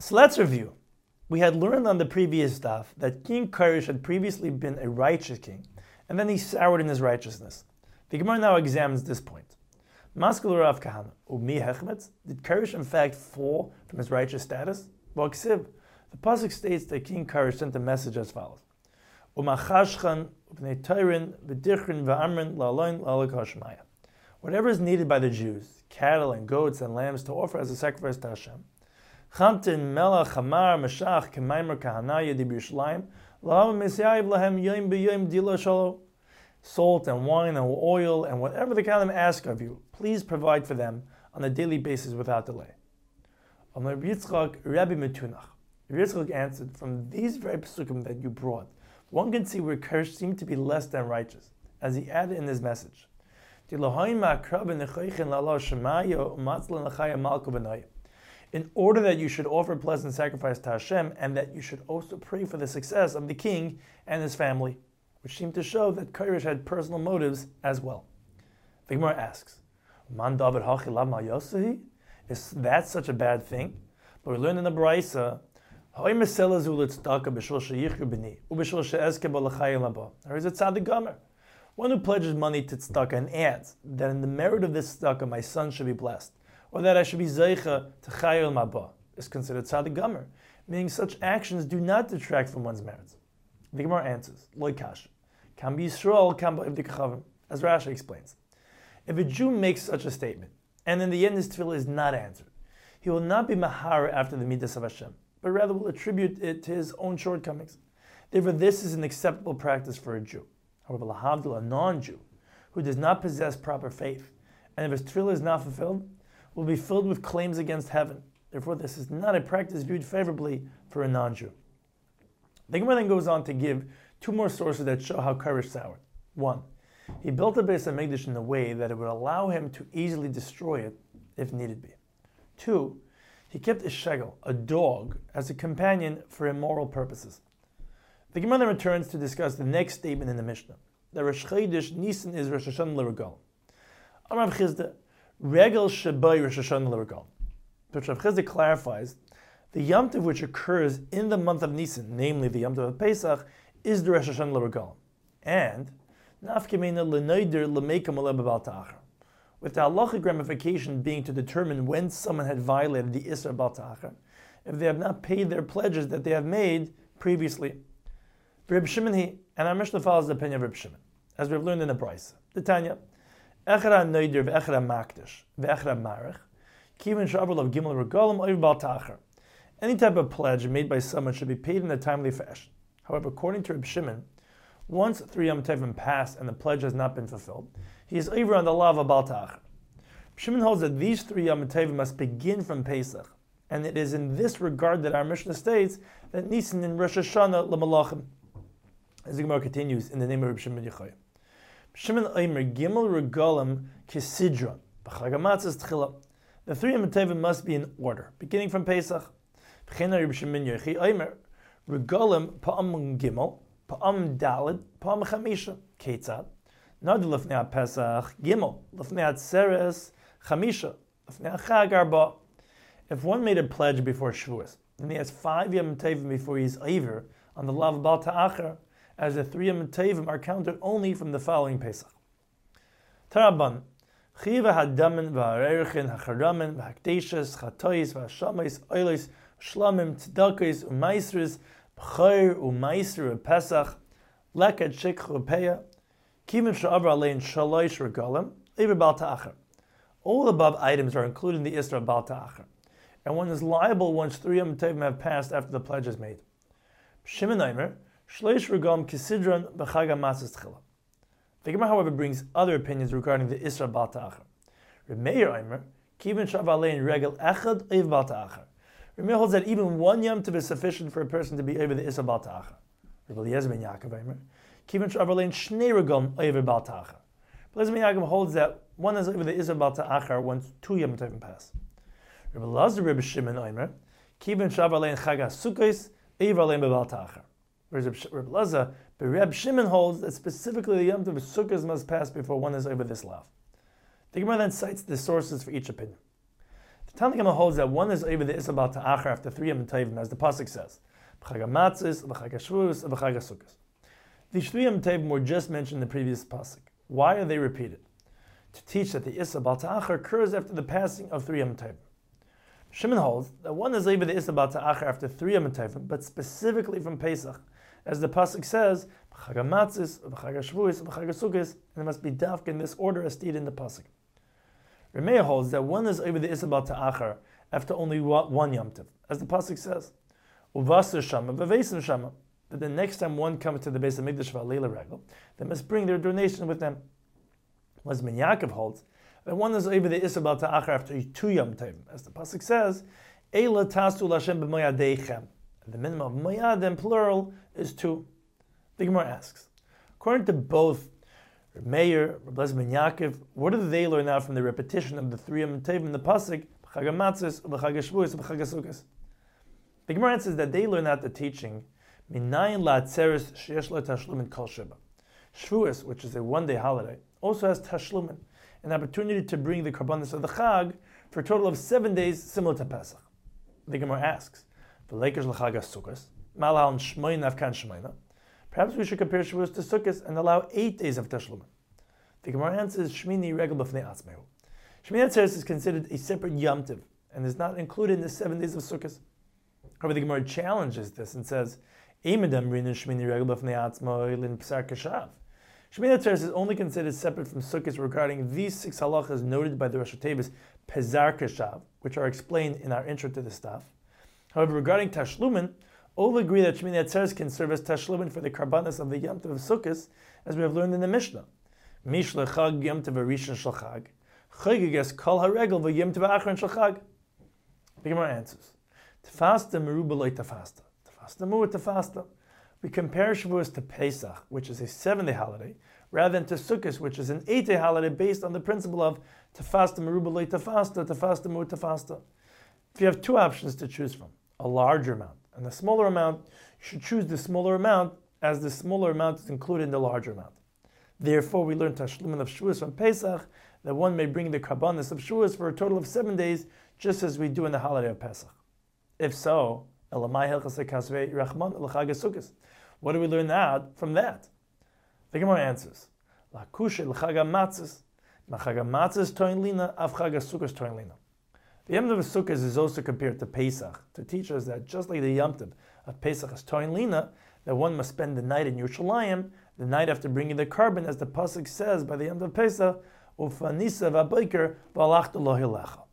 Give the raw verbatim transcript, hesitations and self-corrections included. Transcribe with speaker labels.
Speaker 1: So let's review. We had learned on the previous daf that King Koresh had previously been a righteous king, and then he soured in his righteousness. The Gemara now examines this point. Maskul Rav Kahana, Umi Hechmetz, did Koresh in fact fall from his righteous status? Well, Ksiv, the pasuk states that King Koresh sent a message as follows: Umachashchan ubnei Tayrin v'dichrin v'amrin la'aloin la'alek hashmaya. Whatever is needed by the Jews, cattle and goats and lambs to offer as a sacrifice to Hashem. Chamtin melach hamar meshach kemaimer kahanaya di b'Yerushalayim la'av mesyayiv lahem yom b'yom dila shalo. Salt and wine and oil and whatever the Kohanim ask of you, please provide for them on a daily basis without delay. Rabbi Yitzchak Rabbi Metunach. Rabbi Yitzchak answered, from these very psukim that you brought, one can see where Koresh seemed to be less than righteous, as he added in his message. In order that you should offer pleasant sacrifice to Hashem, and that you should also pray for the success of the king and his family, which seemed to show that Koresh had personal motives as well. The Gemara asks, Man David hachi lav ma yosahi? Is that such a bad thing? But we learn in the Baraisa, there is a tzaddik gomer, one who pledges money to tzedakah and adds that in the merit of this tzedakah my son should be blessed, or that I should be zeicha to chayil mabah, is considered tzaddik gomer, meaning such actions do not detract from one's merits. The Gemara answers, Loi kash, kam b'Yisrael, kam b'ivdik chavim, as Rashi explains. If a Jew makes such a statement, and in the end his tefillah is not answered, he will not be mahar after the midas of Hashem, but rather will attribute it to his own shortcomings. Therefore, this is an acceptable practice for a Jew. However, lahavdil, a non-Jew, who does not possess proper faith, and if his tefillah is not fulfilled, will be filled with claims against heaven. Therefore, this is not a practice viewed favorably for a non-Jew. The Gemara then goes on to give two more sources that show how Koresh soured. One, he built a Beis HaMikdash in a way that it would allow him to easily destroy it if needed be. Two, he kept a shegel, a dog, as a companion for immoral purposes. The Gemara then returns to discuss the next statement in the Mishnah, that Rosh Chodesh Nisan is Rosh Hashanah l'Regal. Rav Chizda, Regel Shabai Rosh Hashanah l'Regal. But Rav Chizda clarifies, the Yom Tov which occurs in the month of Nisan, namely the Yom Tov of Pesach, is the Rosh Hashanah l'Regal. And Nafkemena l'Neider l'Meikam aleh b'Bal Ta'achar, with the halachic ramification being to determine when someone had violated the Isra Bal Ta'achar, if they have not paid their pledges that they have made previously. Reb Shimon he, and our Mishnah follows the opinion of Reb Shimon, as we've learned in the Brisa. The Tanya, Echra Neider v'Echra Makdash v'Echra Marech, Kivin Shavar of Gimel Regalim Oiv Bal Ta'achar. Any type of pledge made by someone should be paid in a timely fashion. However, according to Reb Shimon, once three Yom Tovim pass and the pledge has not been fulfilled, he is over on the law of Bal Ta'achar. Shimon holds that these three Yom Tovim must begin from Pesach, and it is in this regard that our Mishnah states that Nisan in Rosh Hashanah l'Malachim. As the Gemara continues in the name of Reb Shimon Yochai. Shimon Omer Gimel Regalim Kisidron B'Chag HaMatzos Tchila. The three Yom Tovim must be in order, beginning from Pesach. B'Chena Reb Shimon Yochai Omer Regalim Pa'am Gimel Pa'am Daled Pa'am Chamisha Ketzad. Not Lefnei Pesach Gimel Lefnei Atzeres Chamisha Lefnei Chag Arba. If one made a pledge before Shavuos, then he has five Yom Tovim before he is over on the law of Bal Ta'achar, as the three Yom Tovim are counted only from the following Pesach. Taraban, Chiva hadamin v'areirchin hacharamin v'hakdeshes chatois v'hashamis oilis shlamim tzedakos u'maisris b'chayr u'maisr u'pesach lekad shikch u'peya kivin sha'avra alein shalosh regalim ever Bal Ta'achar. All the above items are included in the Isra Bal Ta'achar, and one is liable once three Yom Tovim have passed after the pledge is made. Shimon Omer, Shleish Regam Kisidron B'Chag HaMatzos Tchila. The Gemara, however, brings other opinions regarding the Isra Bal Ta'achar. Reb Meir Omer, Kivin Shav Alein Regel Echad Eiv Bal Ta'achar. Reb Meir holds that even one Yom Tov is sufficient for a person to be over the Isra Bal Ta'achar. Reb Eliezer ben Yaakov Omer, Kivin Shav Alein Shnei Regam Eiv Bal Ta'achar. Eliezer ben Yaakov holds that one is over the Isra Bal Ta'achar once two Yom Tovim pass. Reb Elazar Reb Shimon Omer, Kivin Shav Alein Chag HaSukkos Eiv Alein B'Bal Ta'achar. Whereas Reb Elazar, but Reb Shimon holds that specifically the Yom Tov of Sukkot must pass before one is over this law. The Gemara then cites the sources for each opinion. The Tanakh holds that one is over the Isabal Ta'achar after three Yom Tovim, as the pasuk says, B'chag HaMatzos, B'chag HaShavuos, B'chag HaSukkos. These three Yom Tovim were just mentioned in the previous pasuk. Why are they repeated? To teach that the Isabal Ta'achar occurs after the passing of three Yom Tovim. Shimon holds that one is over the Isabal Ta'achar after three Yom Tovim, but specifically from Pesach, as the pasuk says, B'chag HaMatzos, B'chag HaShavuos, B'chag HaSukkos, and it must be dafka in this order as stated in the pasuk. Remeir holds that one is over the Isabal Ta'achar after only one Yom Tov, as the pasuk says, Uvasar Shama, V'veisim Shama, that the next time one comes to the Beis HaMikdash V'aleila Regel, they must bring their donation with them. Wazman Yaakov holds that one is over the Isabal Ta'achar after two Yom Tovim, as the pasuk says, Eila Tastu Lashem B'moyadeichem. The minimum of moyad in plural is two. The Gemara asks, according to both Meir, Rabbi Ben Yaakov, what do they learn out from the repetition of the three Yom Tovim in the pasuk, B'chag HaMatzos, B'chag HaShavuos, B'chag HaSukkos? The Gemara answers that they learn out the teaching, Minayin la'atzeres sheyesh lo tashlumin kol sheba. Shavuos, which is a one-day holiday, also has tashlumin, an opportunity to bring the karbanos of the Chag for a total of seven days, similar to Pesach. The Gemara asks, V'leikers l'chag HaSukkos, malal shmoyin afkan shmoyna. Perhaps we should compare Shavuos to Sukkot and allow eight days of tashlumin. The Gemara answers, Shmini regel b'fnei atzmehu. Shmini Atzeres is considered a separate Yom Tov and is not included in the seven days of Sukkot. However, the Gemara challenges this and says, Eimedam rinin Shmini regel b'fnei atzmehu lin psar kashav. Shmini Atzeres is only considered separate from Sukkot regarding these six halachas noted by the Rosh Hashanah Pezar Kashav, which are explained in our intro to the staff. However, regarding Tashlumin, all agree that Shmini Atzeres can serve as Tashlumin for the karbanos of the Yom Tov of Sukkot, as we have learned in the Mishnah. Mish lechag Yom Tov Rishon shel Chag, chagiges kol haregel v'Yom Tov Achron shel Chag. The Gemara answers, Tefasta meruba loy tefasta. Tefasta mu tefasta. We compare Shavuos to Pesach, which is a seven-day holiday, rather than to Sukkot, which is an eight-day holiday based on the principle of Tefasta meruba loy tefasta, Tefasta mu tefasta. If you have two options to choose from, a larger amount and a smaller amount, you should choose the smaller amount, as the smaller amount is included in the larger amount. Therefore, we learn Tashlumin of Shavuos from Pesach, that one may bring the karbanos of Shavuos for a total of seven days, just as we do in the holiday of Pesach. If so, what do we learn out from that? The Gemara answers, the Yom Tov of Sukkot is also compared to Pesach to teach us that just like the Yom Tov of Pesach is Toin Lina, that one must spend the night in Yerushalayim, the night after bringing the carbon, as the pasuk says by the Yom Tov of Pesach, Ufanisa v'abayker v'alachta lo hilecha.